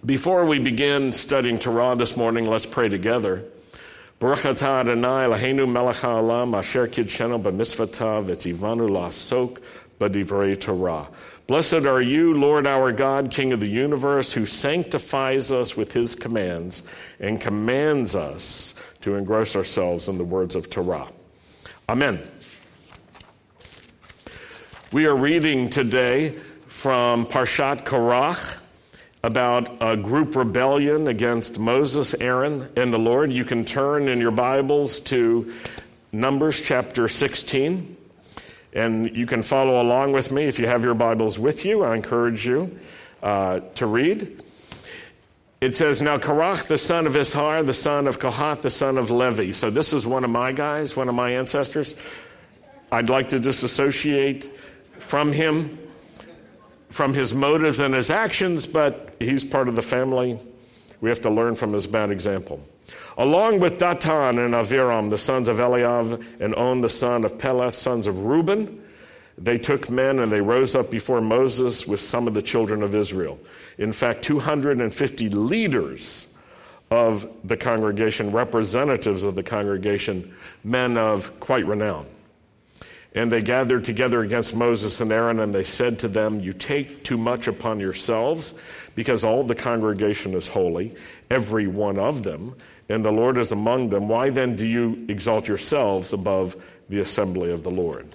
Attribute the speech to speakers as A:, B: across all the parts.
A: Before we begin studying Torah this morning, let's pray together. Baruch atah Adonai Eloheinu melech haolam asher kidshenu b'mitzvotav v'tzivanu la'asok b'divrei Torah. Blessed are you, Lord our God, King of the universe, who sanctifies us with his commands and commands us to engross ourselves in the words of Torah. Amen. We are reading today from Parshat Korach, about a group rebellion against Moses, Aaron, and the Lord. You can turn in your Bibles to Numbers chapter 16, and you can follow along with me if you have your Bibles with you. I encourage you to read. It says, "Now Korach, the son of Ishar, the son of Kohath, the son of Levi." So this is one of my guys, one of my ancestors. I'd like to disassociate from him, from his motives and his actions, but he's part of the family. We have to learn from his bad example. Along with Datan and Aviram, the sons of Eliav, and On, the son of Peleth, sons of Reuben, they took men and they rose up before Moses with some of the children of Israel. In fact, 250 leaders of the congregation, representatives of the congregation, men of quite renown. And they gathered together against Moses and Aaron, and they said to them, "You take too much upon yourselves, because all the congregation is holy, every one of them, and the Lord is among them. Why then do you exalt yourselves above the assembly of the Lord?"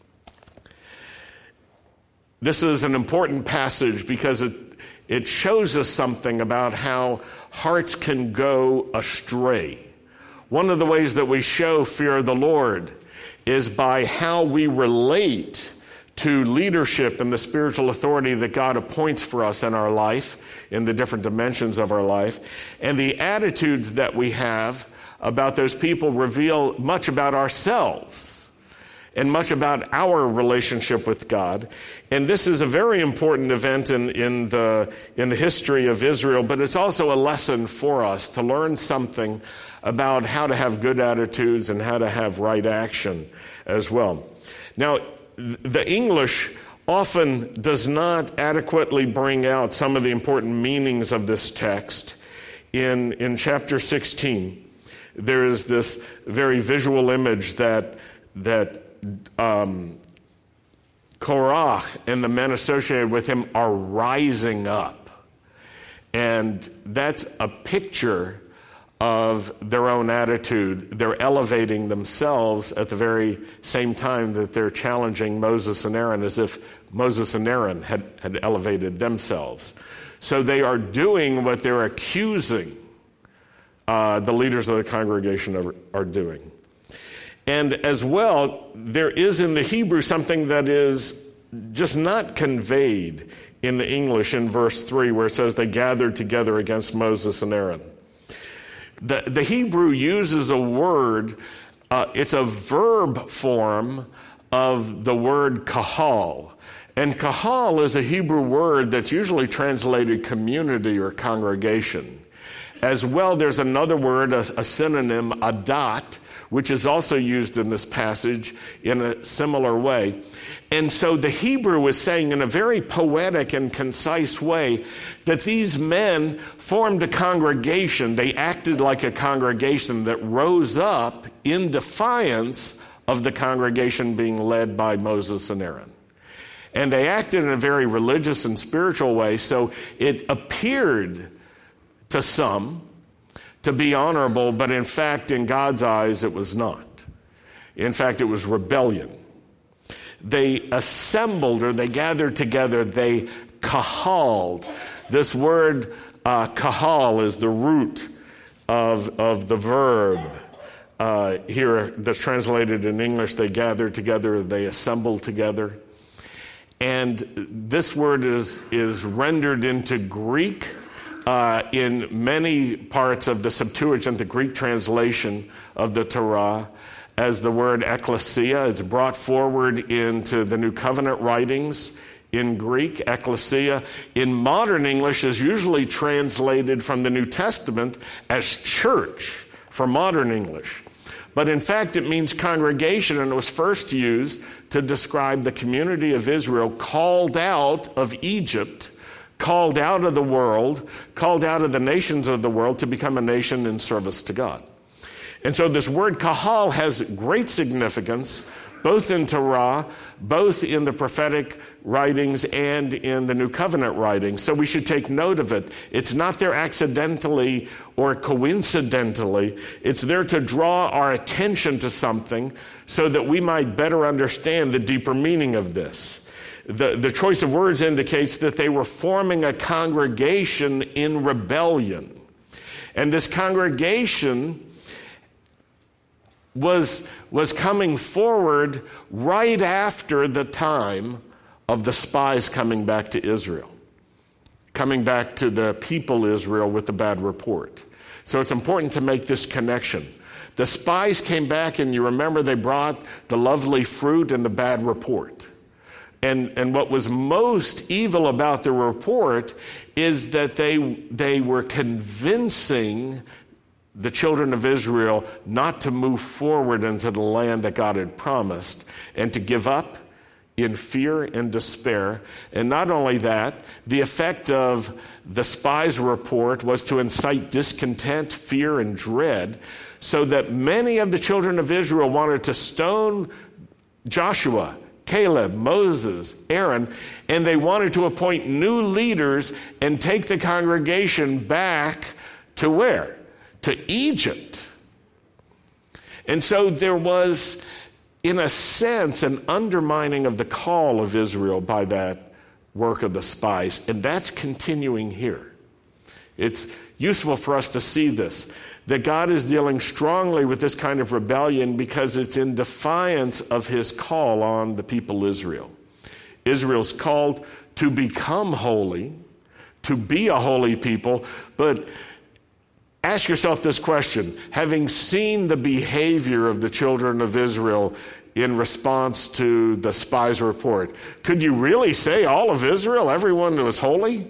A: This is an important passage because it shows us something about how hearts can go astray. One of the ways that we show fear of the Lord is by how we relate to leadership and the spiritual authority that God appoints for us in our life, in the different dimensions of our life. And the attitudes that we have about those people reveal much about ourselves and much about our relationship with God. And this is a very important event in the history of Israel, but it's also a lesson for us to learn something about how to have good attitudes and how to have right action as well. Now, the English often does not adequately bring out some of the important meanings of this text. In chapter 16, there is this very visual image that Korach and the men associated with him are rising up. And that's a picture of their own attitude. They're elevating themselves at the very same time that they're challenging Moses and Aaron, as if Moses and Aaron had elevated themselves. So they are doing what they're accusing the leaders of the congregation are doing. And as well, there is in the Hebrew something that is just not conveyed in the English in verse 3, where it says they gathered together against Moses and Aaron. The Hebrew uses a word, it's a verb form of the word kahal. And kahal is a Hebrew word that's usually translated community or congregation. As well, there's another word, a synonym, adat, which is also used in this passage in a similar way. And so the Hebrew is saying in a very poetic and concise way that these men formed a congregation. They acted like a congregation that rose up in defiance of the congregation being led by Moses and Aaron. And they acted in a very religious and spiritual way, so it appeared to some to be honorable, but in fact, in God's eyes, it was not. In fact, it was rebellion. They assembled, or they gathered together, they kahaled. This word kahal is the root of the verb here that's translated in English. They gathered together, they assembled together. And this word is rendered into Greek in many parts of the Septuagint, the Greek translation of the Torah, as the word ekklesia. It's brought forward into the New Covenant writings in Greek. Ekklesia in modern English is usually translated from the New Testament as church for modern English. But in fact, it means congregation, and it was first used to describe the community of Israel called out of Egypt called out of the world, called out of the nations of the world to become a nation in service to God. And so this word kahal has great significance, both in Torah, both in the prophetic writings and in the New Covenant writings. So we should take note of it. It's not there accidentally or coincidentally. It's there to draw our attention to something so that we might better understand the deeper meaning of this. The choice of words indicates that they were forming a congregation in rebellion. And this congregation was coming forward right after the time of the spies coming back to Israel, coming back to the people Israel with the bad report. So it's important to make this connection. The spies came back, and you remember they brought the lovely fruit and the bad report. And what was most evil about the report is that they were convincing the children of Israel not to move forward into the land that God had promised and to give up in fear and despair. And not only that, the effect of the spies' report was to incite discontent, fear, and dread, so that many of the children of Israel wanted to stone Joshua, Caleb, Moses, Aaron, and they wanted to appoint new leaders and take the congregation back to where? To Egypt. And so there was, in a sense, an undermining of the call of Israel by that work of the spies, and that's continuing here. It's useful for us to see this, that God is dealing strongly with this kind of rebellion because it's in defiance of his call on the people Israel. Israel's called to become holy, to be a holy people, but ask yourself this question. Having seen the behavior of the children of Israel in response to the spies' report, could you really say all of Israel, everyone was holy?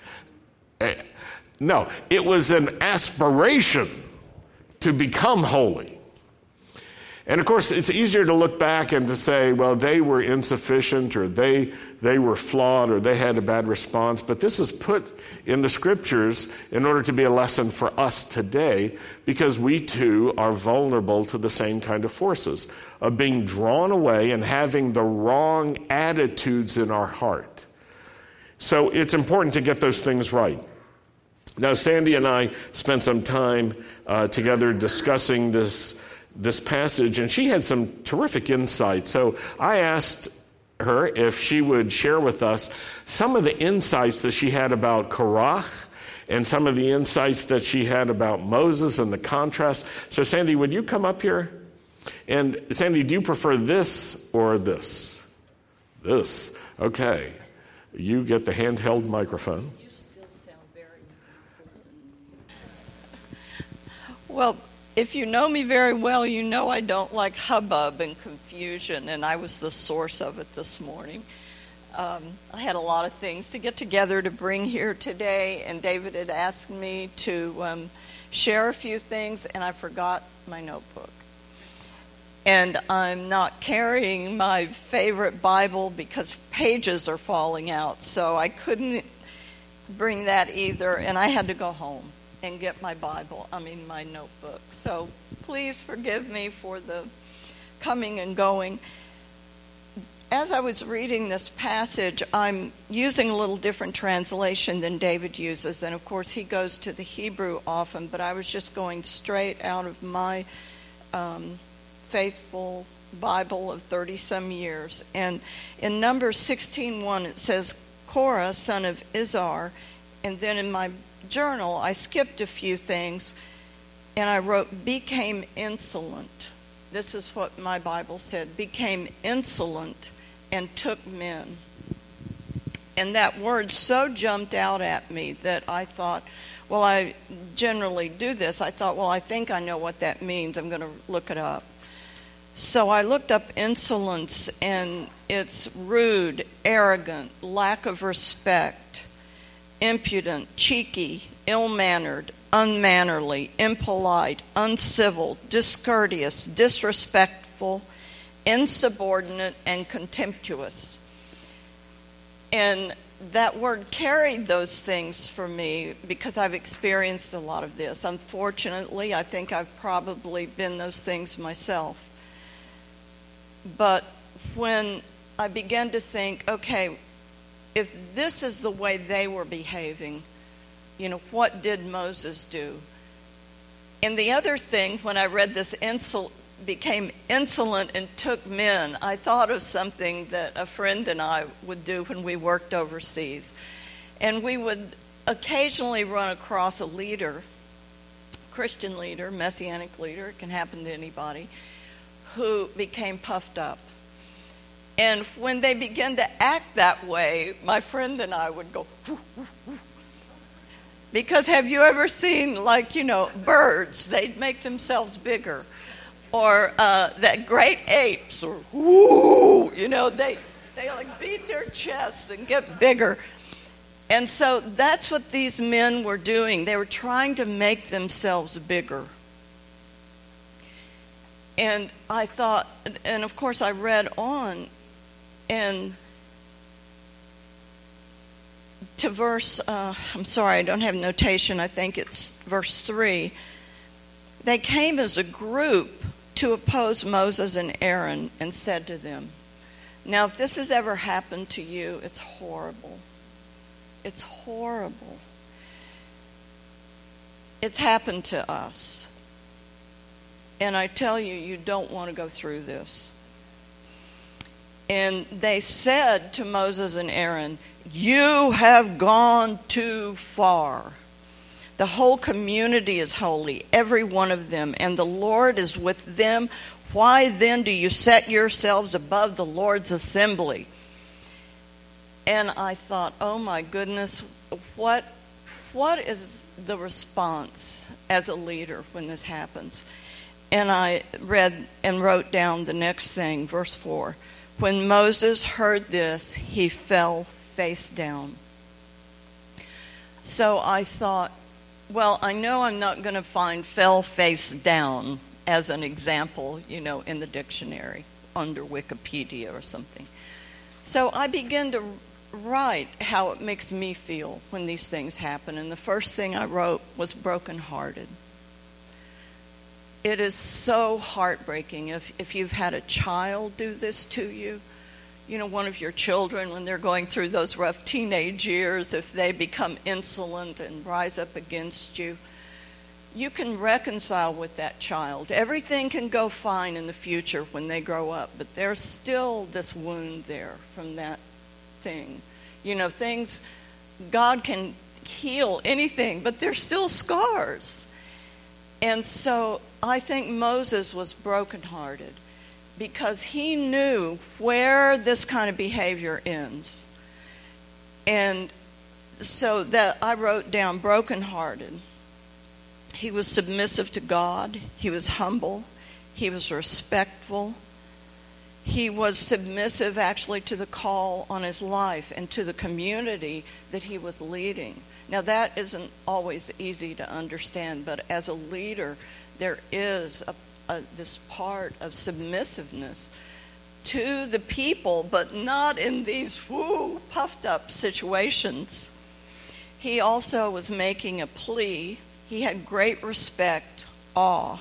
A: No, it was an aspiration to become holy. And of course, it's easier to look back and to say, well, they were insufficient, or they were flawed, or they had a bad response. But this is put in the scriptures in order to be a lesson for us today, because we too are vulnerable to the same kind of forces of being drawn away and having the wrong attitudes in our heart. So it's important to get those things right. Now, Sandy and I spent some time together discussing this passage, and she had some terrific insight. So I asked her if she would share with us some of the insights that she had about Korach and some of the insights that she had about Moses and the contrast. So Sandy, would you come up here? And Sandy, do you prefer this or this? This. Okay. You get the handheld microphone.
B: You still sound very well. If you know me very well, you know I don't like hubbub and confusion, and I was the source of it this morning. I had a lot of things to get together to bring here today, and David had asked me to share a few things, and I forgot my notebook. And I'm not carrying my favorite Bible because pages are falling out, so I couldn't bring that either, and I had to go home and get my my notebook. So please forgive me for the coming and going. As I was reading this passage, I'm using a little different translation than David uses, and of course he goes to the Hebrew often, but I was just going straight out of my faithful Bible of 30-some years. And in Numbers 16:1 it says, Korah, son of Izhar, and then in my journal I skipped a few things and I wrote became insolent. This is what my Bible said, became insolent and took men. And that word so jumped out at me that I thought, well, I generally do this. I thought, well, I think I know what that means. I'm going to look it up. So I looked up insolence, and it's rude, arrogant, lack of respect, impudent, cheeky, ill-mannered, unmannerly, impolite, uncivil, discourteous, disrespectful, insubordinate, and contemptuous. And that word carried those things for me because I've experienced a lot of this. Unfortunately, I think I've probably been those things myself. But when I began to think, okay, if this is the way they were behaving, what did Moses do? And the other thing, when I read this became insolent and took men, I thought of something that a friend and I would do when we worked overseas. And we would occasionally run across a leader, Christian leader, Messianic leader, it can happen to anybody, who became puffed up. And when they began to act that way, my friend and I would go, whoo, whoo, whoo. Because have you ever seen, birds? They'd make themselves bigger. Or that great apes, or whoo, they beat their chests and get bigger. And so that's what these men were doing. They were trying to make themselves bigger. And I thought, and of course I read on, and to verse, I'm sorry, I don't have notation, I think it's verse 3. They came as a group to oppose Moses and Aaron and said to them, now if this has ever happened to you, it's horrible. It's horrible. It's happened to us. And I tell you, you don't want to go through this. And they said to Moses and Aaron, you have gone too far. The whole community is holy, every one of them, and the Lord is with them. Why then do you set yourselves above the Lord's assembly? And I thought, oh my goodness, what is the response as a leader when this happens? And I read and wrote down the next thing, verse 4. When Moses heard this, he fell face down. So I thought, well, I know I'm not going to find fell face down as an example, in the dictionary under Wikipedia or something. So I began to write how it makes me feel when these things happen. And the first thing I wrote was brokenhearted. It is so heartbreaking if you've had a child do this to you. One of your children, when they're going through those rough teenage years, if they become insolent and rise up against you, you can reconcile with that child. Everything can go fine in the future when they grow up, but there's still this wound there from that thing. Things, God can heal anything, but there's still scars. And so I think Moses was brokenhearted because he knew where this kind of behavior ends. And so that I wrote down brokenhearted. He was submissive to God. He was humble. He was respectful. He was submissive actually to the call on his life and to the community that he was leading. Now that isn't always easy to understand, but as a leader, there is this part of submissiveness to the people, but not in these puffed up situations. He also was making a plea. He had great respect, awe.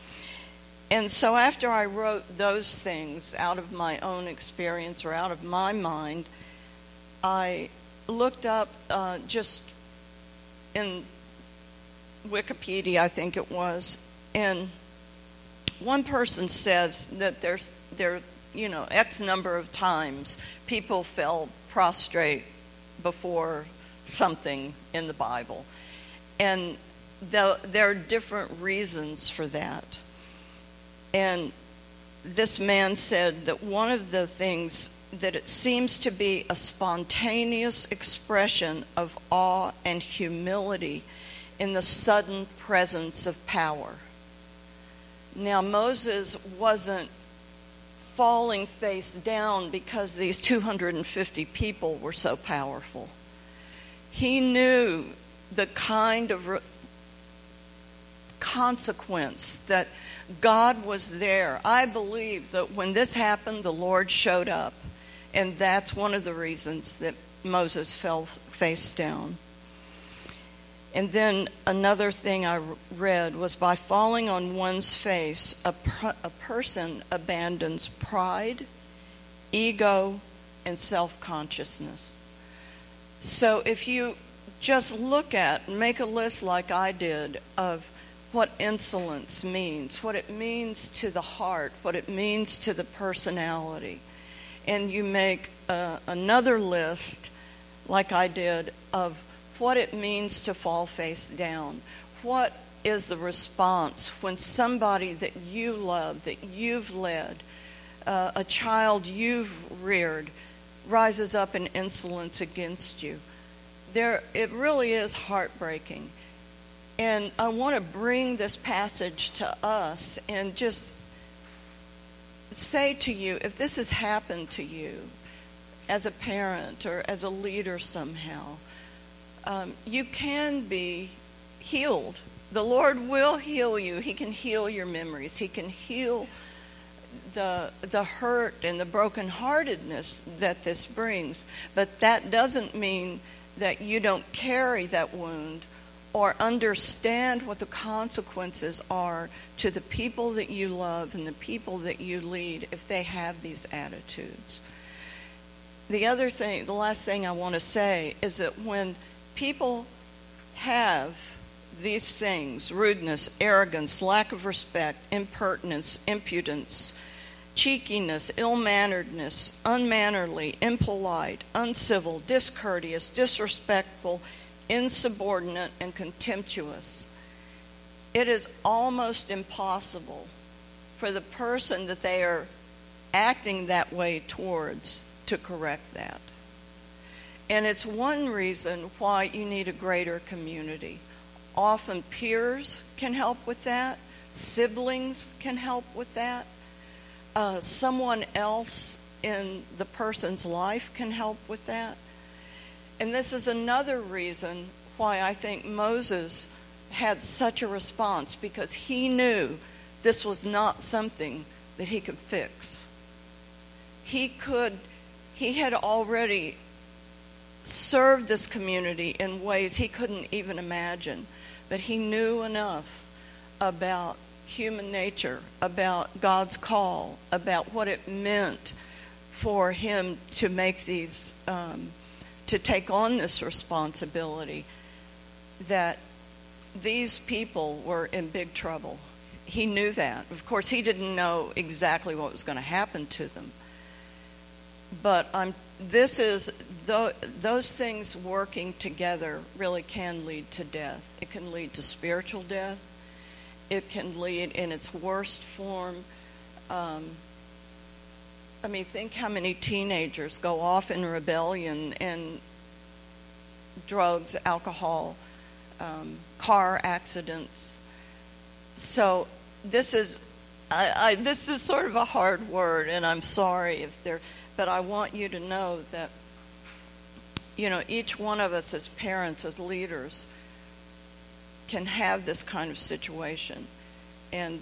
B: And so after I wrote those things out of my own experience or out of my mind, I looked up just in Wikipedia, I think it was, and one person said that there X number of times people fell prostrate before something in the Bible. And there are different reasons for that. And this man said that one of the things that it seems to be a spontaneous expression of awe and humility in the sudden presence of power. Now, Moses wasn't falling face down because these 250 people were so powerful. He knew the kind of consequence that God was there. I believe that when this happened, the Lord showed up. And that's one of the reasons that Moses fell face down. And then another thing I read was, by falling on one's face, a person abandons pride, ego, and self-consciousness. So if you just look at and make a list like I did of what insolence means, what it means to the heart, what it means to the personality, and you make another list like I did of what it means to fall face down. What is the response when somebody that you love, that you've led, a child you've reared, rises up in insolence against you? It really is heartbreaking. And I want to bring this passage to us and just say to you, if this has happened to you as a parent or as a leader somehow, you can be healed. The Lord will heal you. He can heal your memories. He can heal the hurt and the brokenheartedness that this brings. But that doesn't mean that you don't carry that wound or understand what the consequences are to the people that you love and the people that you lead if they have these attitudes. The last thing I want to say is that when people have these things, rudeness, arrogance, lack of respect, impertinence, impudence, cheekiness, ill-manneredness, unmannerly, impolite, uncivil, discourteous, disrespectful, insubordinate, and contemptuous, it is almost impossible for the person that they are acting that way towards to correct that. And it's one reason why you need a greater community. Often peers can help with that. Siblings can help with that. Someone else in the person's life can help with that. And this is another reason why I think Moses had such a response, because he knew this was not something that he could fix. He had already served this community in ways he couldn't even imagine, but he knew enough about human nature, about God's call, about what it meant for him to make these, to take on this responsibility, that these people were in big trouble. He knew that. Of course, he didn't know exactly what was going to happen to them. But those things working together really can lead to death. It can lead to spiritual death. It can lead in its worst form. Think how many teenagers go off in rebellion and drugs, alcohol, car accidents. So this is sort of a hard word, and I'm sorry but I want you to know that, each one of us as parents, as leaders, can have this kind of situation. And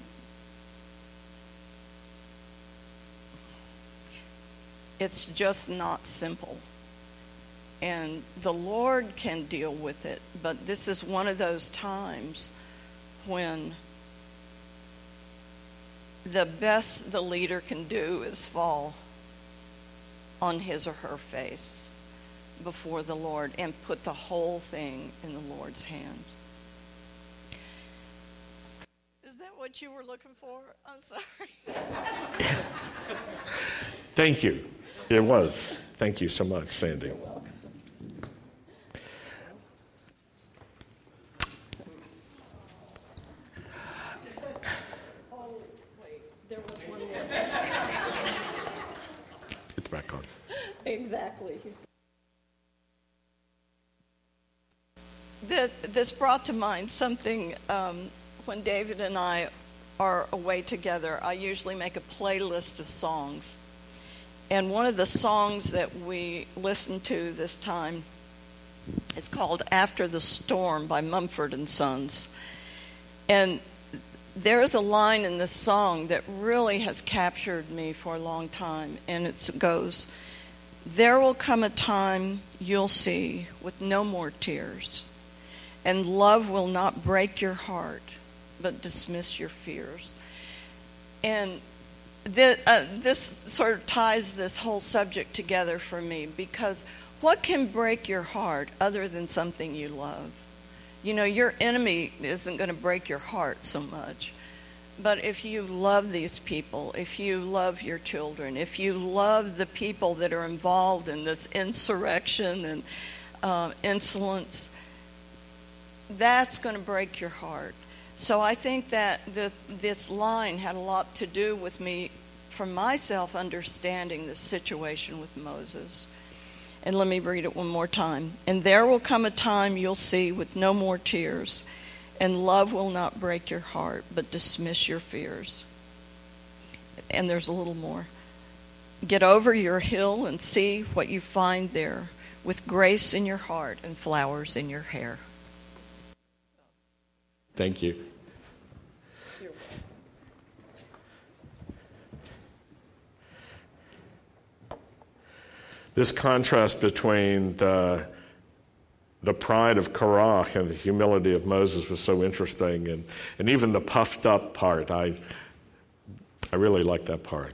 B: it's just not simple. And the Lord can deal with it, but this is one of those times when the best the leader can do is fall on his or her face before the Lord and put the whole thing in the Lord's hands. Is that what you were looking for? I'm sorry.
A: Thank you. It was. Thank you so much, Sandy. It's back on.
B: Exactly. This brought to mind something when David and I are away together. I usually make a playlist of songs. And one of the songs that we listened to this time is called After the Storm by Mumford & Sons. And there is a line in this song that really has captured me for a long time. And it goes, There will come a time you'll see with no more tears, and love will not break your heart, but dismiss your fears. And this sort of ties this whole subject together for me, because what can break your heart other than something you love? You know, your enemy isn't going to break your heart so much. But if you love these people, if you love your children, if you love the people that are involved in this insurrection and insolence, that's going to break your heart. So I think that this line had a lot to do with me, for myself, understanding the situation with Moses. And let me read it one more time. And there will come a time you'll see with no more tears, and love will not break your heart, but dismiss your fears. And there's a little more. Get over your hill and see what you find there, with grace in your heart and flowers in your hair.
A: Thank you. This contrast between the pride of Korah and the humility of Moses was so interesting, and even the puffed up part, I really like that part.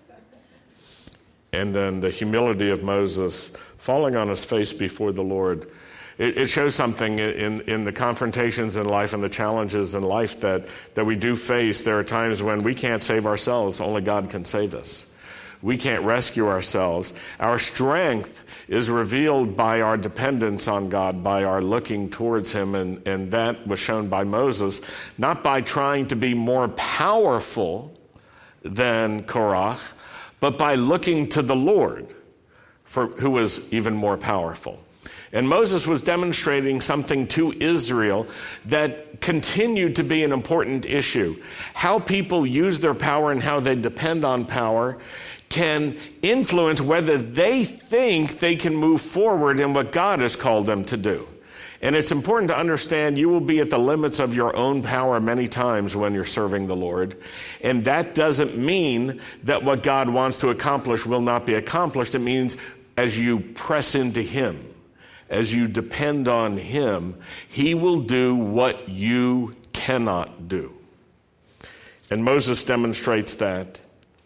A: And then the humility of Moses falling on his face before the Lord. It shows something in the confrontations in life and the challenges in life that we do face. There are times when we can't save ourselves. Only God can save us. We can't rescue ourselves. Our strength is revealed by our dependence on God, by our looking towards Him, and that was shown by Moses, not by trying to be more powerful than Korah, but by looking to the Lord, who was even more powerful. And Moses was demonstrating something to Israel that continued to be an important issue. How people use their power and how they depend on power can influence whether they think they can move forward in what God has called them to do. And it's important to understand you will be at the limits of your own power many times when you're serving the Lord. And that doesn't mean that what God wants to accomplish will not be accomplished. It means as you press into Him, as you depend on Him, He will do what you cannot do. And Moses demonstrates that.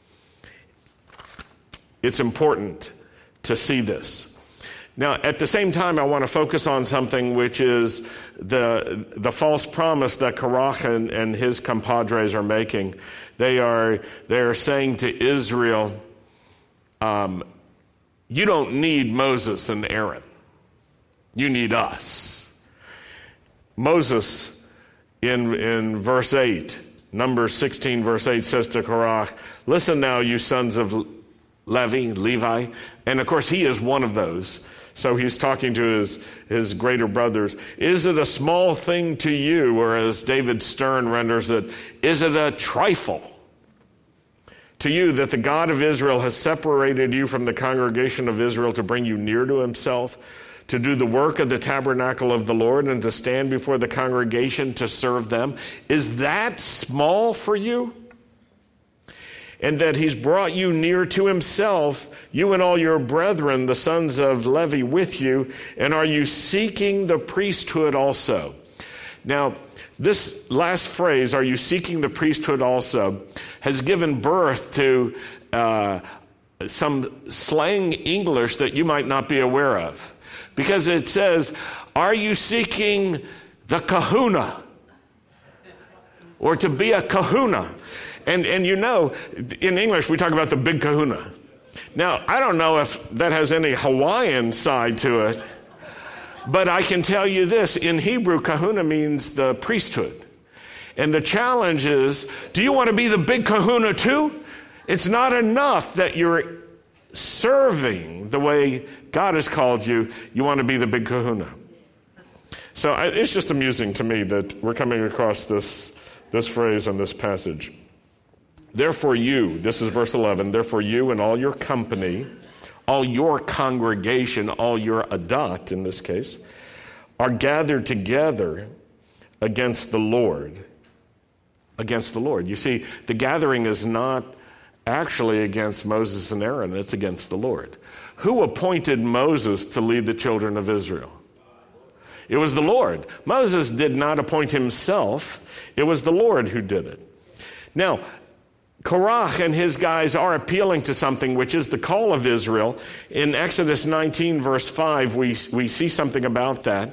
A: It's important to see this. Now, at the same time, I want to focus on something which is the false promise that Korah and his compadres are making. They are saying to Israel, you don't need Moses and Aaron. You need us. Moses, in verse 8, Numbers 16, verse 8, says to Korah, listen now, you sons of Levi. And of course, he is one of those. So he's talking to his greater brothers. Is it a small thing to you, or as David Stern renders it, is it a trifle to you that the God of Israel has separated you from the congregation of Israel to bring you near to Himself, to do the work of the tabernacle of the Lord, and to stand before the congregation to serve them? Is that small for you? And that He's brought you near to Himself, you and all your brethren, the sons of Levi, with you, and are you seeking the priesthood also? Now, this last phrase, are you seeking the priesthood also, has given birth to some slang English that you might not be aware of. Because it says, are you seeking the kahuna? Or to be a kahuna? And you know, in English, we talk about the big kahuna. Now, I don't know if that has any Hawaiian side to it, but I can tell you this. In Hebrew, kahuna means the priesthood. And the challenge is, do you want to be the big kahuna too? It's not enough that you're serving the way God has called you. You want to be the big kahuna. So it's just amusing to me that we're coming across this phrase in this passage. Therefore you, this is verse 11, therefore you and all your company, all your congregation, all your adat in this case, are gathered together against the Lord. Against the Lord. You see, the gathering is not actually against Moses and Aaron. It's against the Lord. Who appointed Moses to lead the children of Israel? It was the Lord. Moses did not appoint himself. It was the Lord who did it. Now, Korach and his guys are appealing to something, which is the call of Israel. In Exodus 19, verse 5, we see something about that.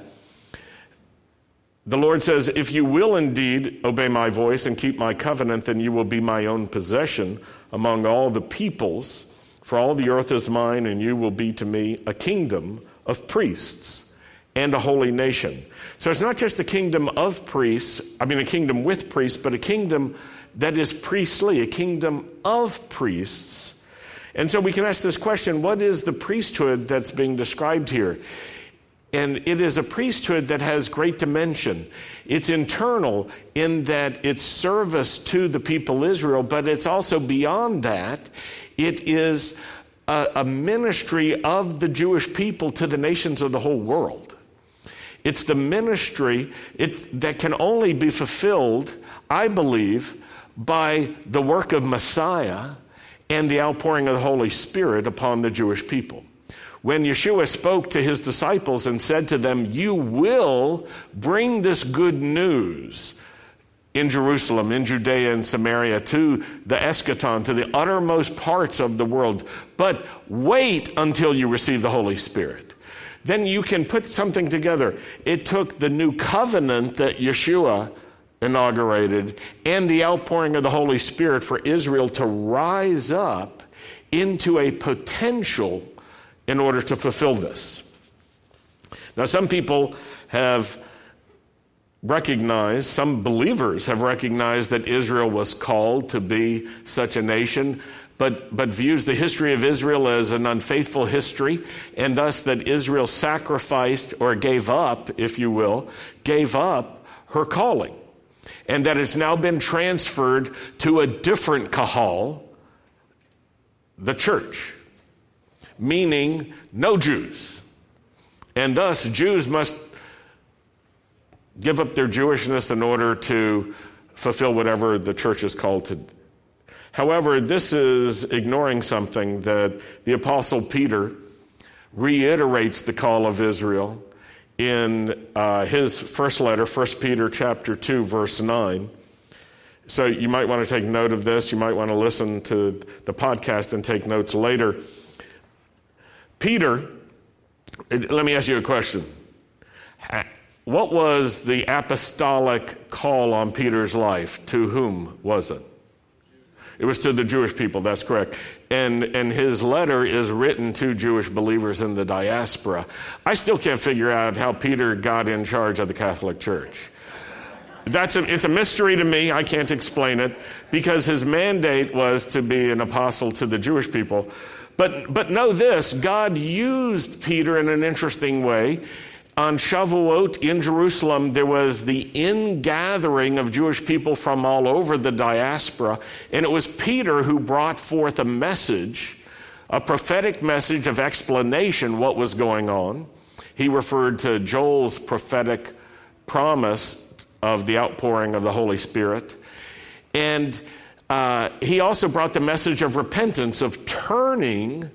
A: The Lord says, if you will indeed obey my voice and keep my covenant, then you will be my own possession among all the peoples. For all the earth is mine, and you will be to me a kingdom of priests and a holy nation. So it's not just a kingdom of priests, a kingdom with priests, but a kingdom that is priestly, a kingdom of priests. And so we can ask this question, what is the priesthood that's being described here? And it is a priesthood that has great dimension. It's internal in that it's service to the people Israel, but it's also beyond that. It is a ministry of the Jewish people to the nations of the whole world. It's the ministry that can only be fulfilled, I believe, by the work of Messiah and the outpouring of the Holy Spirit upon the Jewish people. When Yeshua spoke to his disciples and said to them, you will bring this good news in Jerusalem, in Judea and Samaria, to the eschaton, to the uttermost parts of the world, but wait until you receive the Holy Spirit. Then you can put something together. It took the new covenant that Yeshua inaugurated and the outpouring of the Holy Spirit for Israel to rise up into a potential in order to fulfill this. Now, some people have recognized, some believers have recognized that Israel was called to be such a nation, but views the history of Israel as an unfaithful history, and thus that Israel sacrificed or gave up, if you will, gave up her calling, and that it's now been transferred to a different kahal, the church, meaning no Jews. And thus, Jews must give up their Jewishness in order to fulfill whatever the church is called to. However, this is ignoring something that the Apostle Peter reiterates the call of Israel in his first letter, 1 Peter chapter 2, verse 9. So you might want to take note of this. You might want to listen to the podcast and take notes later. Peter, let me ask you a question. What was the apostolic call on Peter's life? To whom was it? It was to the Jewish people, that's correct. And his letter is written to Jewish believers in the diaspora. I still can't figure out how Peter got in charge of the Catholic Church. It's a mystery to me. I can't explain it, because his mandate was to be an apostle to the Jewish people. But know this, God used Peter in an interesting way. On Shavuot in Jerusalem, there was the ingathering of Jewish people from all over the diaspora, and it was Peter who brought forth a message, a prophetic message of explanation what was going on. He referred to Joel's prophetic promise of the outpouring of the Holy Spirit. And he also brought the message of repentance, of turning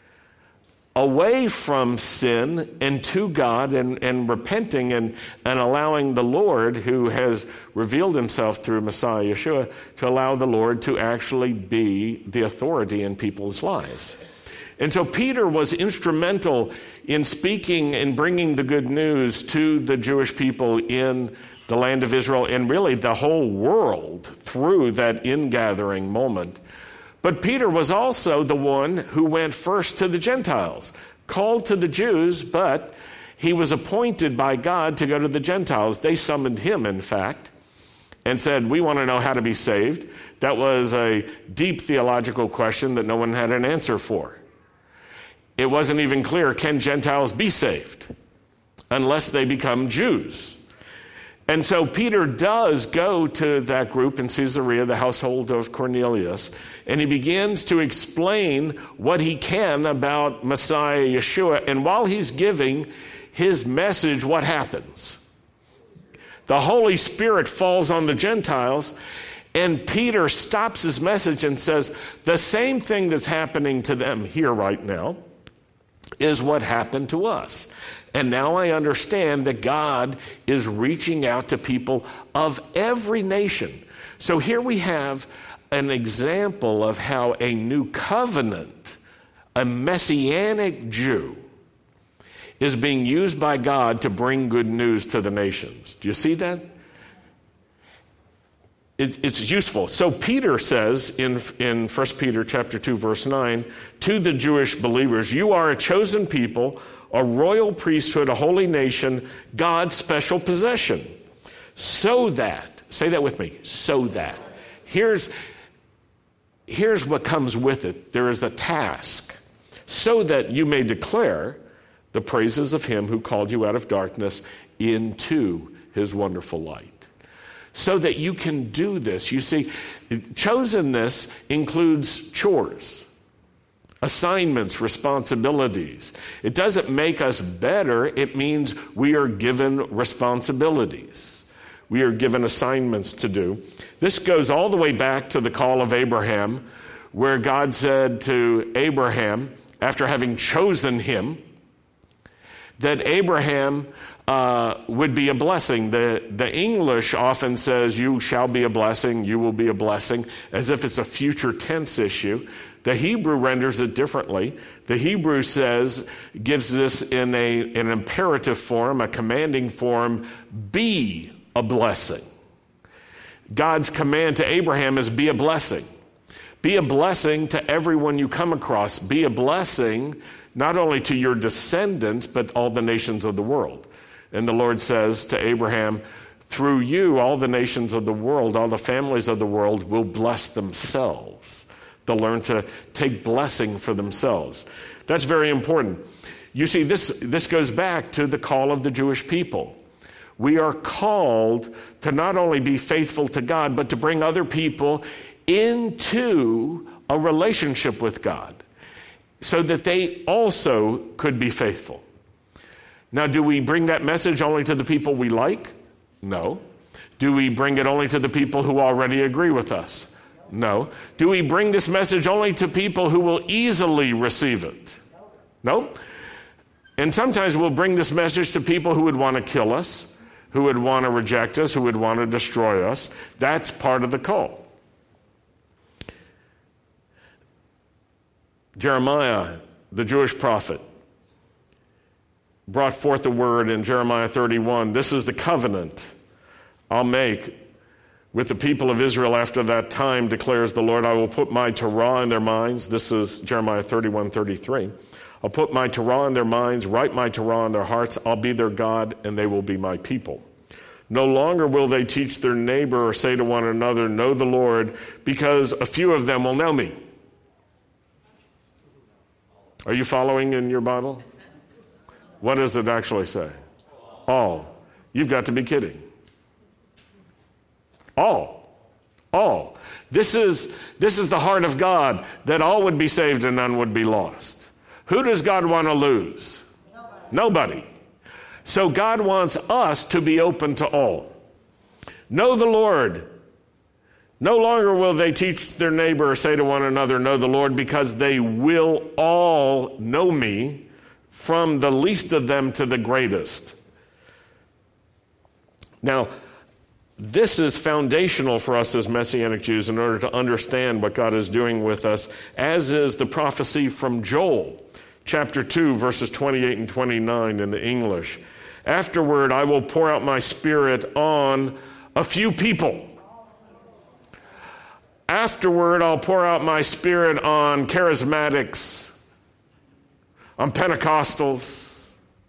A: away from sin and to God and repenting and allowing the Lord, who has revealed himself through Messiah Yeshua, to allow the Lord to actually be the authority in people's lives. And so Peter was instrumental in speaking and bringing the good news to the Jewish people in the land of Israel and really the whole world through that ingathering moment. But Peter was also the one who went first to the Gentiles, called to the Jews, but he was appointed by God to go to the Gentiles. They summoned him, in fact, and said, we want to know how to be saved. That was a deep theological question that no one had an answer for. It wasn't even clear, can Gentiles be saved unless they become Jews? And so Peter does go to that group in Caesarea, the household of Cornelius, and he begins to explain what he can about Messiah Yeshua. And while he's giving his message, what happens? The Holy Spirit falls on the Gentiles, And Peter stops his message and says, the same thing that's happening to them here right now is what happened to us. And now I understand that God is reaching out to people of every nation. So here we have an example of how a new covenant, a messianic Jew, is being used by God to bring good news to the nations. Do you see that? It's useful. So Peter says in 1 Peter chapter 2, verse 9, to the Jewish believers, you are a chosen people, a royal priesthood, a holy nation, God's special possession. So that, say that with me, so that. Here's what comes with it. There is a task. So that you may declare the praises of him who called you out of darkness into his wonderful light. So that you can do this. You see, chosenness includes chores, assignments, responsibilities. It doesn't make us better. It means we are given responsibilities. We are given assignments to do. This goes all the way back to the call of Abraham, where God said to Abraham, after having chosen him, that Abraham would be a blessing. The English often says, you shall be a blessing, you will be a blessing, as if it's a future tense issue. The Hebrew renders it differently. The Hebrew gives this in an imperative form, a commanding form, be a blessing. God's command to Abraham is be a blessing. Be a blessing to everyone you come across. Be a blessing not only to your descendants, but all the nations of the world. And the Lord says to Abraham, through you, all the nations of the world, all the families of the world will bless themselves. They'll learn to take blessing for themselves. That's very important. You see, this goes back to the call of the Jewish people. We are called to not only be faithful to God, but to bring other people into a relationship with God so that they also could be faithful. Now, do we bring that message only to the people we like? No. Do we bring it only to the people who already agree with us? No. Do we bring this message only to people who will easily receive it? No. And sometimes we'll bring this message to people who would want to kill us, who would want to reject us, who would want to destroy us. That's part of the call. Jeremiah, the Jewish prophet, brought forth the word in Jeremiah 31. This is the covenant I'll make with the people of Israel after that time, declares the Lord. I will put my Torah in their minds. This is Jeremiah 31:33. I'll put my Torah in their minds, write my Torah in their hearts. I'll be their God, and they will be my people. No longer will they teach their neighbor or say to one another, know the Lord, because a few of them will know me. Are you following in your Bible? What does it actually say? All. You've got to be kidding. All. This is the heart of God, that all would be saved and none would be lost. Who does God want to lose? Nobody. So God wants us to be open to all. Know the Lord. No longer will they teach their neighbor or say to one another, know the Lord, because they will all know me, from the least of them to the greatest. Now, this is foundational for us as Messianic Jews in order to understand what God is doing with us, as is the prophecy from Joel, chapter 2, verses 28 and 29 in the English. Afterward, I will pour out my spirit on a few people. Afterward, I'll pour out my spirit on charismatics, on Pentecostals.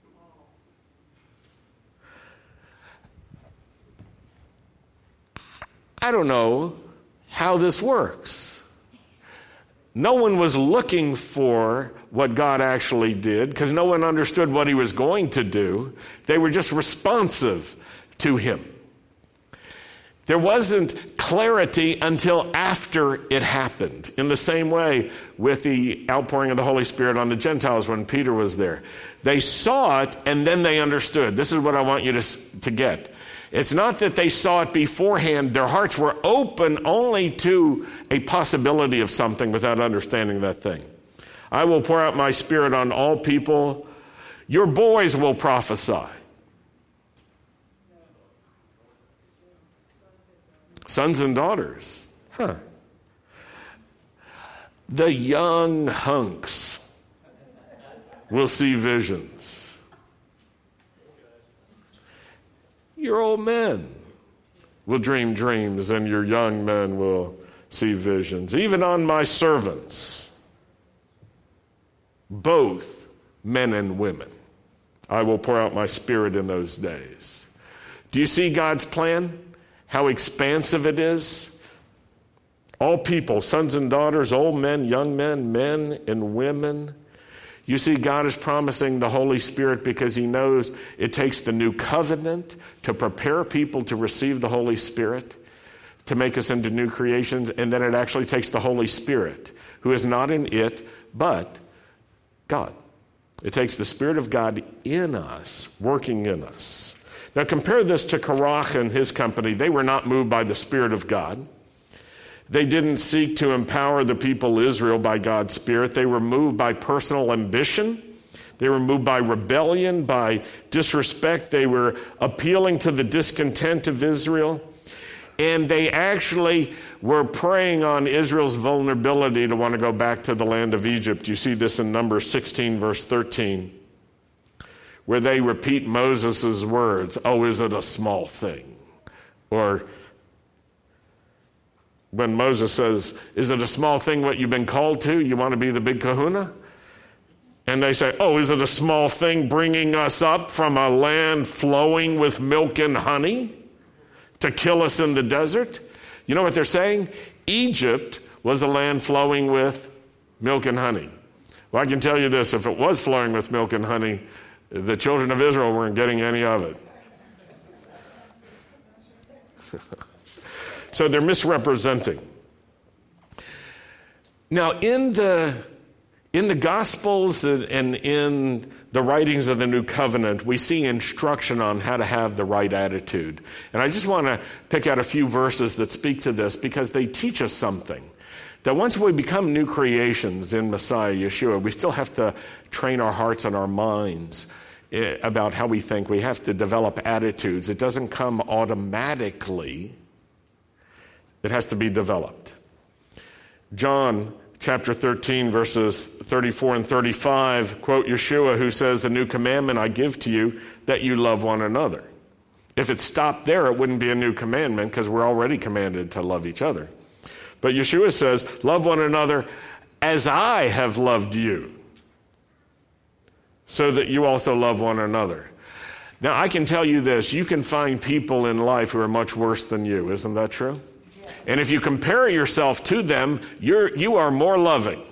A: I don't know how this works. No one was looking for what God actually did because no one understood what he was going to do. They were just responsive to him. There wasn't clarity until after it happened. In the same way with the outpouring of the Holy Spirit on the Gentiles when Peter was there. They saw it and then they understood. This is what I want you to get. It's not that they saw it beforehand. Their hearts were open only to a possibility of something without understanding that thing. I will pour out my Spirit on all people. Your boys will prophesy. Sons and daughters. The young hunks will see visions. Your old men will dream dreams, and your young men will see visions. Even on my servants, both men and women, I will pour out my Spirit in those days. Do you see God's plan? How expansive it is? All people, sons and daughters, old men, young men, men and women. You see, God is promising the Holy Spirit because he knows it takes the new covenant to prepare people to receive the Holy Spirit, to make us into new creations, and then it actually takes the Holy Spirit, who is not in it, but God. It takes the Spirit of God in us, working in us. Now compare this to Korach and his company. They were not moved by the Spirit of God. They didn't seek to empower the people of Israel by God's Spirit. They were moved by personal ambition. They were moved by rebellion, by disrespect. They were appealing to the discontent of Israel. And they actually were preying on Israel's vulnerability to want to go back to the land of Egypt. You see this in Numbers 16, verse 13, where they repeat Moses' words, "Oh, is it a small thing?" Or when Moses says, "Is it a small thing what you've been called to? You want to be the big kahuna?" And they say, "Oh, is it a small thing bringing us up from a land flowing with milk and honey to kill us in the desert?" You know what they're saying? Egypt was a land flowing with milk and honey. Well, I can tell you this, if it was flowing with milk and honey, the children of Israel weren't getting any of it. So they're misrepresenting. Now, in the Gospels and in the writings of the New Covenant, we see instruction on how to have the right attitude. And I just want to pick out a few verses that speak to this because they teach us something. That once we become new creations in Messiah Yeshua, we still have to train our hearts and our minds about how we think. We have to develop attitudes. It doesn't come automatically. It has to be developed. John chapter 13, verses 34 and 35, quote Yeshua, who says, "A new commandment I give to you, that you love one another." If it stopped there, it wouldn't be a new commandment because we're already commanded to love each other. But Yeshua says, "Love one another as I have loved you, so that you also love one another." Now, I can tell you this. You can find people in life who are much worse than you. Isn't that true? And if you compare yourself to them, you are more loving.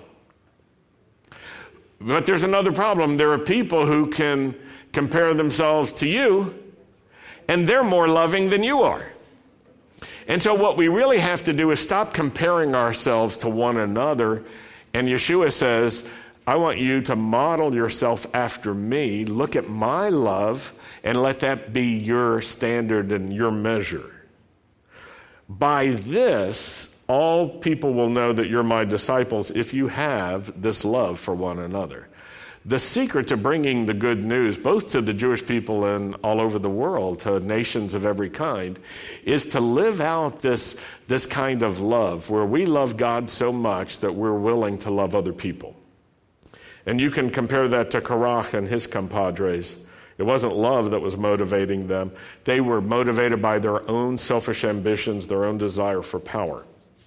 A: But there's another problem. There are people who can compare themselves to you, and they're more loving than you are. And so what we really have to do is stop comparing ourselves to one another. And Yeshua says, "I want you to model yourself after me. Look at my love, and let that be your standard and your measure. By this, all people will know that you're my disciples if you have this love for one another." The secret to bringing the good news, both to the Jewish people and all over the world, to nations of every kind, is to live out this kind of love, where we love God so much that we're willing to love other people. And you can compare that to Korach and his compadres. It wasn't love that was motivating them. They were motivated by their own selfish ambitions, their own desire for power.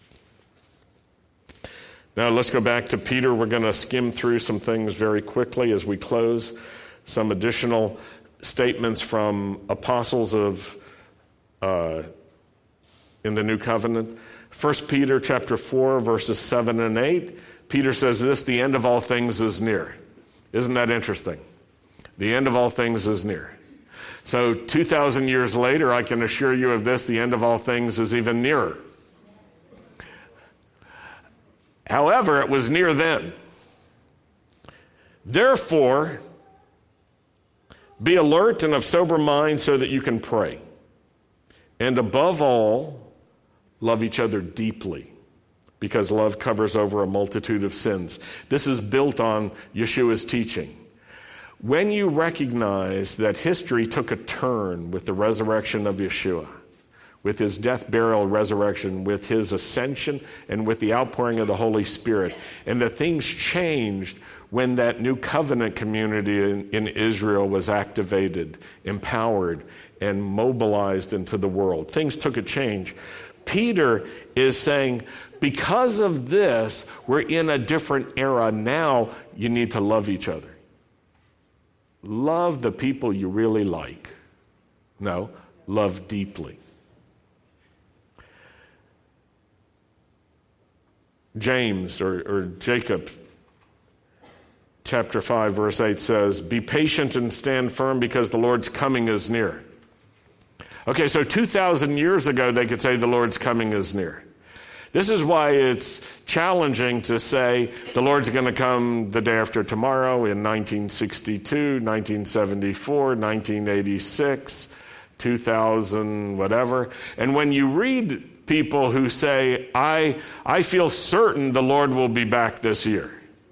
A: Now let's go back to Peter. We're going to skim through some things very quickly as we close. Some additional statements from apostles of in the New Covenant. 1 Peter chapter 4, verses 7 and 8. Peter says this, "The end of all things is near." Isn't that interesting? The end of all things is near. So 2,000 years later, I can assure you of this, the end of all things is even nearer. However, it was near then. Therefore, be alert and of sober mind so that you can pray. And above all, love each other deeply, because love covers over a multitude of sins. This is built on Yeshua's teaching. When you recognize that history took a turn with the resurrection of Yeshua, with his death, burial, resurrection, with his ascension, and with the outpouring of the Holy Spirit, and that things changed when that new covenant community in Israel was activated, empowered, and mobilized into the world. Things took a change. Peter is saying, because of this, we're in a different era now. You need to love each other. Love the people you really like. No, love deeply. James or Jacob, chapter 5, verse 8 says, "Be patient and stand firm because the Lord's coming is near." Okay, so 2,000 years ago, they could say the Lord's coming is near. This is why it's challenging to say the Lord's going to come the day after tomorrow in 1962, 1974, 1986, 2000, whatever. And when you read people who say, I feel certain the Lord will be back this year,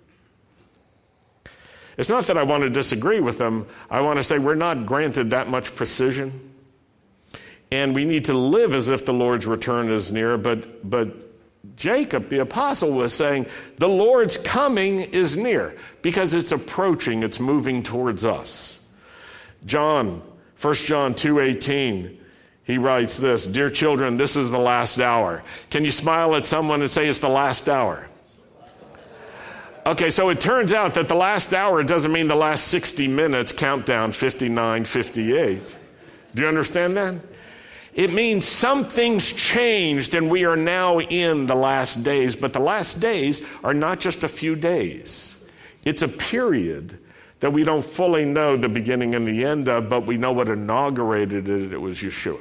A: it's not that I want to disagree with them. I want to say we're not granted that much precision. And we need to live as if the Lord's return is near. But Jacob, the apostle, was saying the Lord's coming is near because it's approaching, it's moving towards us. 1 John 2:18, he writes this, "Dear children, this is the last hour." Can you smile at someone and say it's the last hour? Okay, so it turns out that the last hour doesn't mean the last 60 minutes, countdown 59, 58. Do you understand that? It means something's changed and we are now in the last days. But the last days are not just a few days. It's a period that we don't fully know the beginning and the end of, but we know what inaugurated it. It was Yeshua.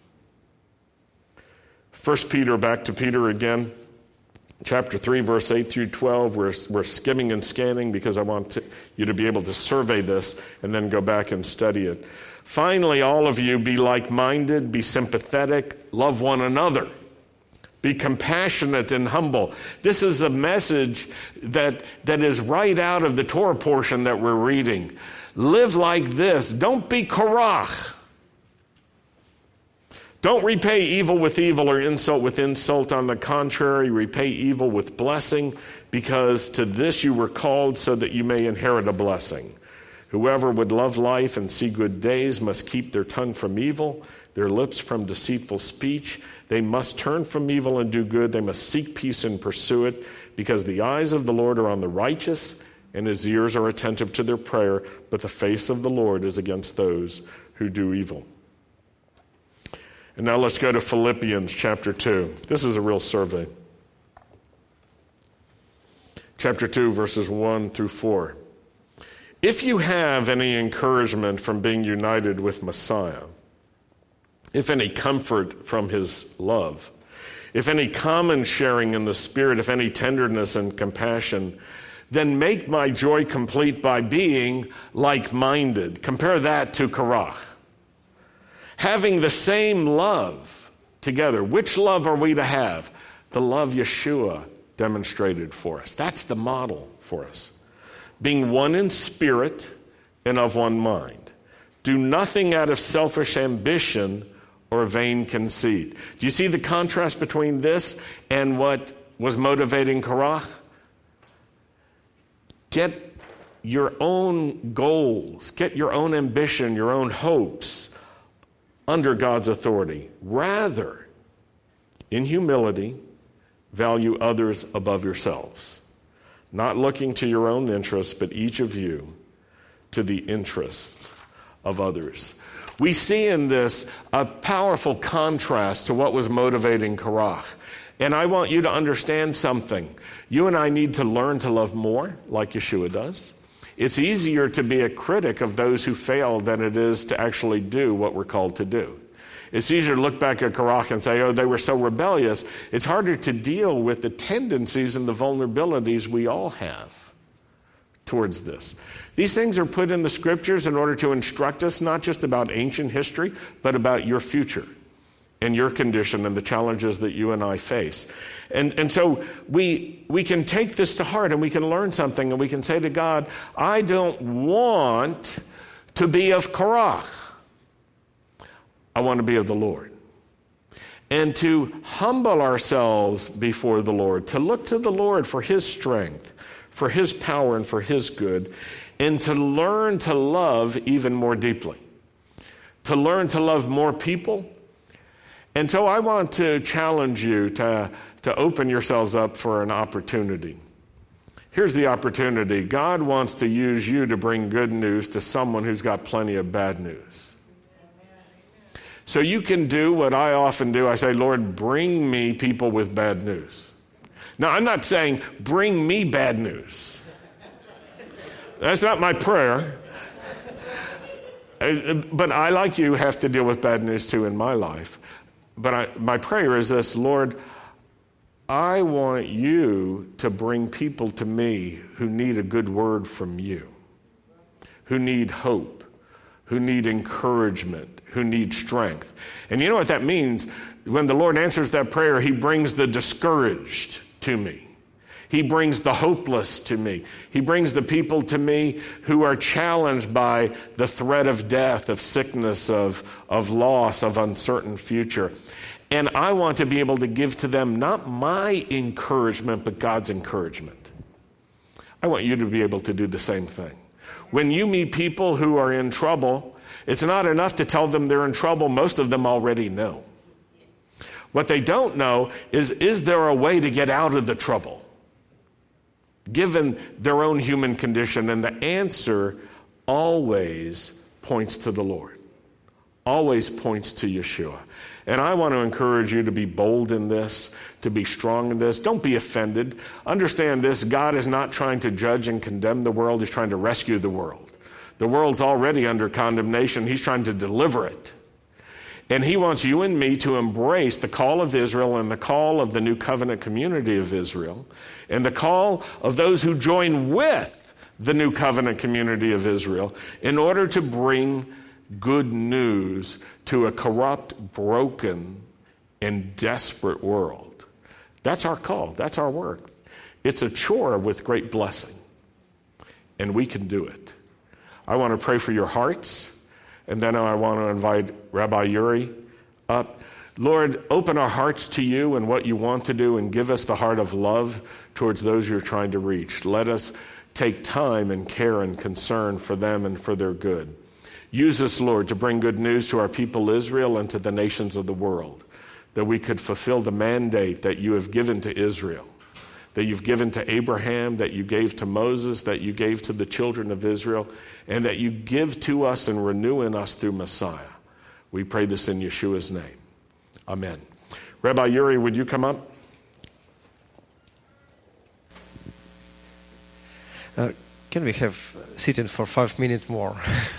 A: 1 Peter, back to Peter again. Chapter 3, verse 8 through 12. We're skimming and scanning because I want you to be able to survey this and then go back and study it. "Finally, all of you, be like-minded, be sympathetic, love one another. Be compassionate and humble." This is a message that is right out of the Torah portion that we're reading. Live like this. Don't be korach. Don't repay evil with evil or insult with insult. On the contrary, repay evil with blessing, because to this you were called, so that you may inherit a blessing. Whoever would love life and see good days must keep their tongue from evil, their lips from deceitful speech. They must turn from evil and do good. They must seek peace and pursue it, because the eyes of the Lord are on the righteous, and his ears are attentive to their prayer, but the face of the Lord is against those who do evil. And now let's go to Philippians chapter 2. This is a real survey. Chapter 2, verses 1 through 4. "If you have any encouragement from being united with Messiah, if any comfort from his love, if any common sharing in the Spirit, if any tenderness and compassion, then make my joy complete by being like-minded." Compare that to korach. "Having the same love together." Which love are we to have? The love Yeshua demonstrated for us. That's the model for us. "Being one in spirit and of one mind. Do nothing out of selfish ambition or vain conceit." Do you see the contrast between this and what was motivating korach? Get your own goals, get your own ambition, your own hopes under God's authority. Rather, in humility, value others above yourselves, not looking to your own interests, but each of you to the interests of others. We see in this a powerful contrast to what was motivating korach. And I want you to understand something. You and I need to learn to love more, like Yeshua does. It's easier to be a critic of those who fail than it is to actually do what we're called to do. It's easier to look back at korach and say, oh, they were so rebellious. It's harder to deal with the tendencies and the vulnerabilities we all have towards this. These things are put in the scriptures in order to instruct us not just about ancient history, but about your future. and your condition and the challenges that you and I face. And so we can take this to heart and we can learn something and we can say to God, I don't want to be of Korach. I want to be of the Lord. And to humble ourselves before the Lord, to look to the Lord for his strength, for his power and for his good, and to learn to love even more deeply, to learn to love more people. And so I want to challenge you to open yourselves up for an opportunity. Here's the opportunity. God wants to use you to bring good news to someone who's got plenty of bad news. So you can do what I often do. I say, Lord, bring me people with bad news. Now, I'm not saying bring me bad news. That's not my prayer. But I, like you, have to deal with bad news too in my life. But my prayer is this, Lord, I want you to bring people to me who need a good word from you, who need hope, who need encouragement, who need strength. And you know what that means? When the Lord answers that prayer, he brings the discouraged to me. He brings the hopeless to me. He brings the people to me who are challenged by the threat of death, of sickness, of loss, of uncertain future. And I want to be able to give to them not my encouragement, but God's encouragement. I want you to be able to do the same thing. When you meet people who are in trouble, it's not enough to tell them they're in trouble. Most of them already know. What they don't know is there a way to get out of the trouble, given their own human condition? And the answer always points to the Lord, always points to Yeshua. And I want to encourage you to be bold in this, to be strong in this. Don't be offended. Understand this, God is not trying to judge and condemn the world. He's trying to rescue the world. The world's already under condemnation. He's trying to deliver it. And he wants you and me to embrace the call of Israel and the call of the new covenant community of Israel and the call of those who join with the new covenant community of Israel in order to bring good news to a corrupt, broken, and desperate world. That's our call. That's our work. It's a chore with great blessing, and we can do it. I want to pray for your hearts, and then I want to invite Rabbi Yuri up. Lord, open our hearts to you and what you want to do, and give us the heart of love towards those you're trying to reach. Let us take time and care and concern for them and for their good. Use us, Lord, to bring good news to our people Israel and to the nations of the world, that we could fulfill the mandate that you have given to Israel, that you've given to Abraham, that you gave to Moses, that you gave to the children of Israel, and that you give to us and renew in us through Messiah. We pray this in Yeshua's name. Amen. Rabbi Yuri, would you come up?
C: Can we have sitting for 5 minutes more?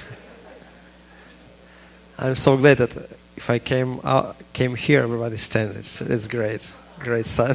C: I'm so glad that if I came here, everybody stands. It's great sign.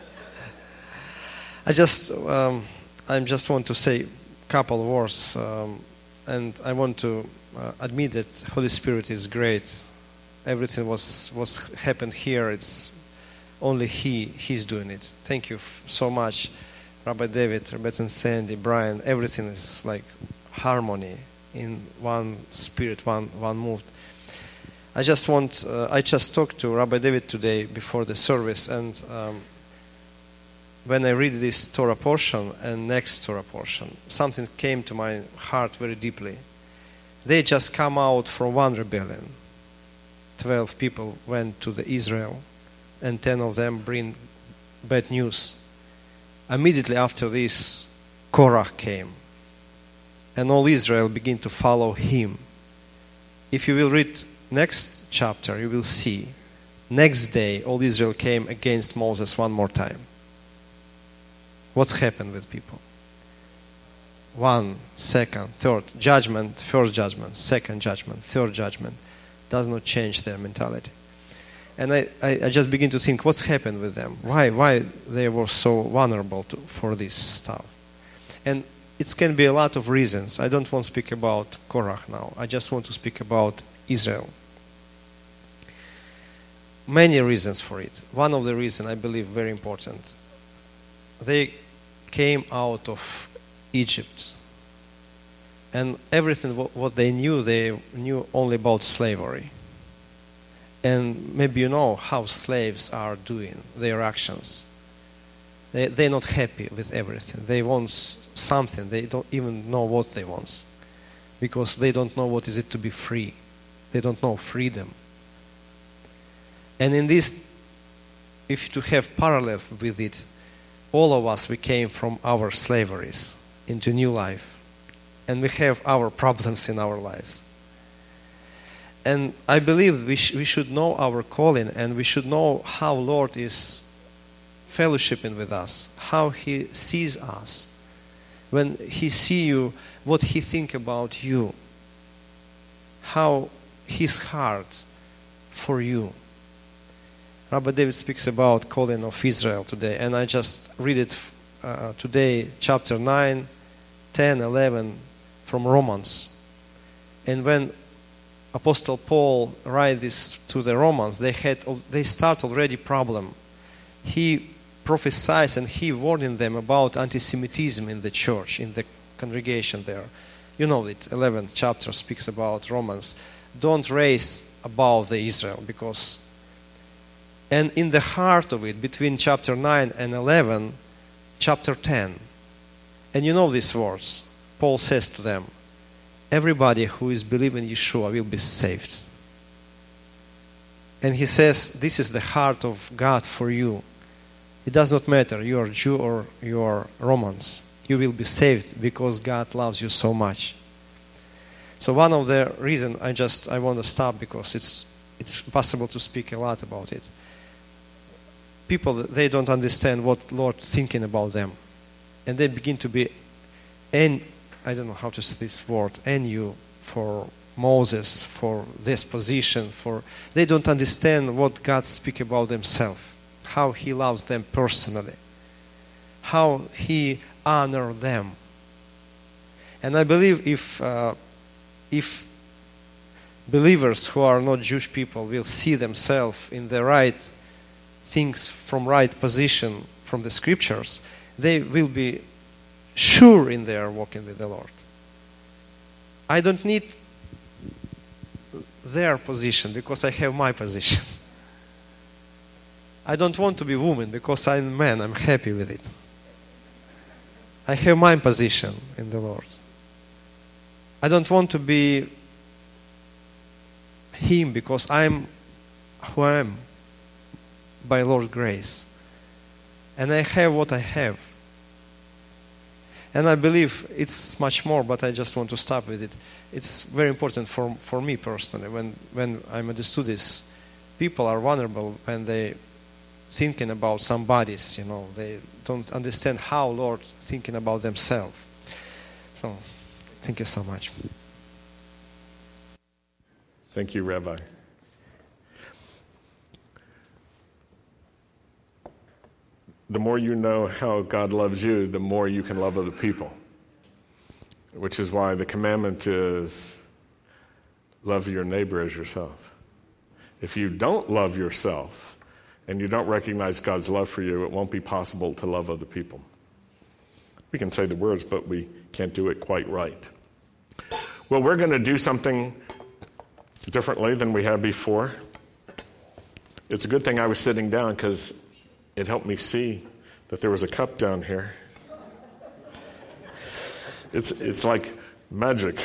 C: I just want to say a couple of words, and I want to admit that Holy Spirit is great. Everything was happened here. It's only He's doing it. Thank you so much, Rabbi David, Rebecca and Sandy, Brian. Everything is like harmony in one spirit, one mood. I just talked to Rabbi David today before the service, and when I read this Torah portion and next Torah portion, something came to my heart very deeply. They just come out from one rebellion. 12 people went to the Israel, and 10 of them bring bad news. Immediately after this, Korach came, and all Israel began to follow him. If you will read next chapter, you will see next day all Israel came against Moses one more time. What's happened with people? 1, 2nd, 3rd judgment, first judgment, second judgment, third judgment does not change their mentality. And I just begin to think, what's happened with them? Why they were so vulnerable for this stuff? And it can be a lot of reasons. I don't want to speak about Korach now. I just want to speak about Israel. many reasons for it. One of the reasons, I believe, very important. They came out of Egypt. And everything what they knew only about slavery. And maybe you know how slaves are doing, their actions. They're not happy with everything. They want something. They don't even know what they want. Because they don't know what is it to be free. They don't know freedom. And in this, if to have parallel with it, all of us, we came from our slaveries into new life. And we have our problems in our lives. And I believe we should know our calling, and we should know how Lord is fellowshipping with us, how He sees us. When He see you, what He think about you, how His heart for you. Rabbi David speaks about calling of Israel today, and I just read it today, chapter 9, 10, 11 from Romans. And when Apostle Paul write this to the Romans, they start already problem. He prophesies and he warning them about anti-Semitism in the church, in the congregation there. You know it, 11th chapter speaks about Romans. Don't raise above the Israel, because... And in the heart of it, between chapter 9 and 11, chapter 10, and you know these words, Paul says to them, everybody who is believing Yeshua will be saved. And he says, this is the heart of God for you. It does not matter, you are Jew or you are Romans. You will be saved because God loves you so much. So one of the reasons I want to stop, because it's possible to speak a lot about it. People, they don't understand what Lord thinking about them. And they begin to be, I don't know how to say this word, you for Moses, for this position, they don't understand what God speaks about Himself, how He loves them personally, how He honors them. And I believe if believers who are not Jewish people will see themselves in the right things from right position from the scriptures, they will be sure in their walking with the Lord. I don't need their position because I have my position. I don't want to be woman because I'm a man. I'm happy with it. I have my position in the Lord. I don't want to be him because I'm who I am by Lord's grace. And I have what I have. And I believe it's much more, but I just want to stop with it. It's very important for me personally. When I understood this, people are vulnerable when they thinking about somebody's, they don't understand how Lord thinking about themselves. So, thank you so much.
A: Thank you, Rabbi. The more you know how God loves you, the more you can love other people. Which is why the commandment is love your neighbor as yourself. If you don't love yourself and you don't recognize God's love for you, it won't be possible to love other people. We can say the words, but we can't do it quite right. Well, we're going to do something differently than we had before. It's a good thing I was sitting down because it helped me see that there was a cup down here. It's like magic.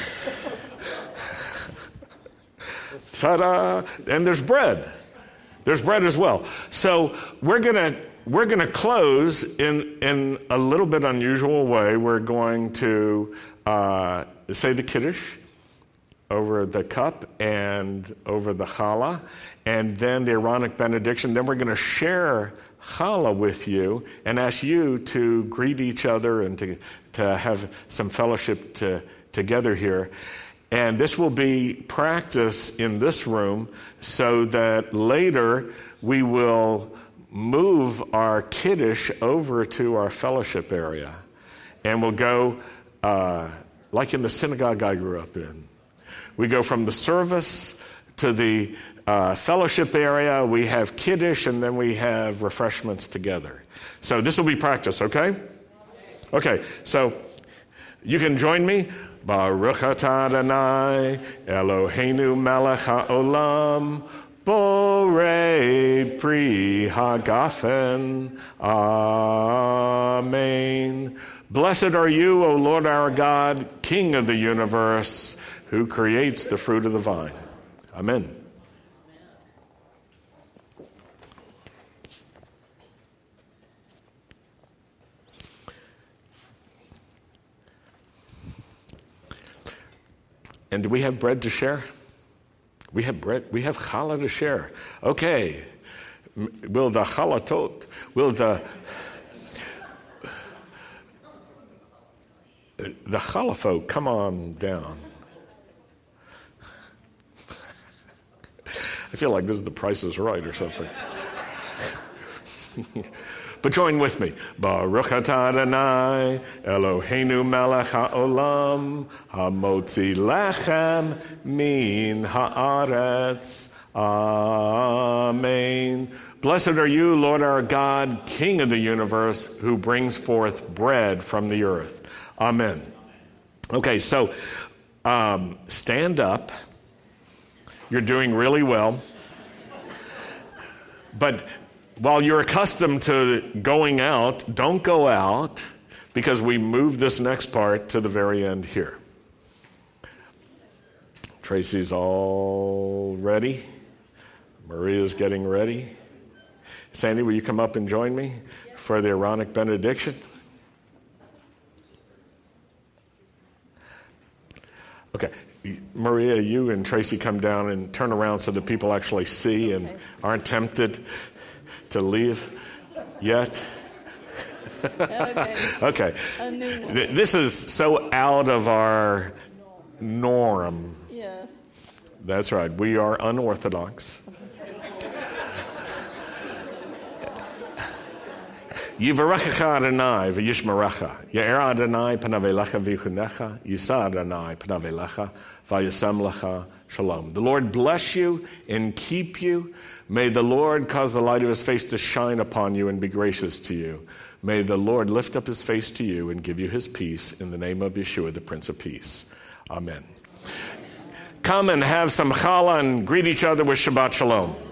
A: Ta-da! And there's bread. There's bread as well. So we're gonna close in a little bit unusual way. We're going to say the Kiddush over the cup and over the challah, and then the Aaronic benediction. Then we're going to share challah with you and ask you to greet each other and to have some fellowship together here. And this will be practice in this room so that later we will move our Kiddush over to our fellowship area. And we'll go like in the synagogue I grew up in. We go from the service to the fellowship area. We have Kiddush, and then we have refreshments together. So this will be practice, okay? Okay, so you can join me. Baruch atah Adonai, Eloheinu melech haolam, borei pri hagafen. Amen. Blessed are you, O Lord our God, King of the universe, who creates the fruit of the vine. Amen. And do we have bread to share? We have bread. We have challah to share. Okay. Will the chalatot, will the challah folk come on down? I feel like this is The Price is Right or something. But join with me. Baruch atah Adonai, Eloheinu melech haolam, hamotzi lechem min haaretz. Amen. Blessed are you, Lord our God, King of the universe, who brings forth bread from the earth. Amen. Okay, so stand up. You're doing really well. But while you're accustomed to going out, don't go out, because we move this next part to the very end here. Tracy's all ready. Maria's getting ready. Sandy, will you come up and join me for the Aaronic benediction? Okay. Maria, you and Tracy come down and turn around so that people actually see and aren't tempted to leave yet. Okay. This is so out of our norm.
B: Yes.
A: That's right. We are unorthodox. Yivarechecha Adonai v'yishmerecha. Ye'er Adonai panav elecha v'yichunecha. Yisa Adonai panav elecha v'yasem lecha shalom. The Lord bless you and keep you. May the Lord cause the light of his face to shine upon you and be gracious to you. May the Lord lift up his face to you and give you his peace, in the name of Yeshua, the Prince of Peace. Amen. Come and have some challah and greet each other with Shabbat Shalom.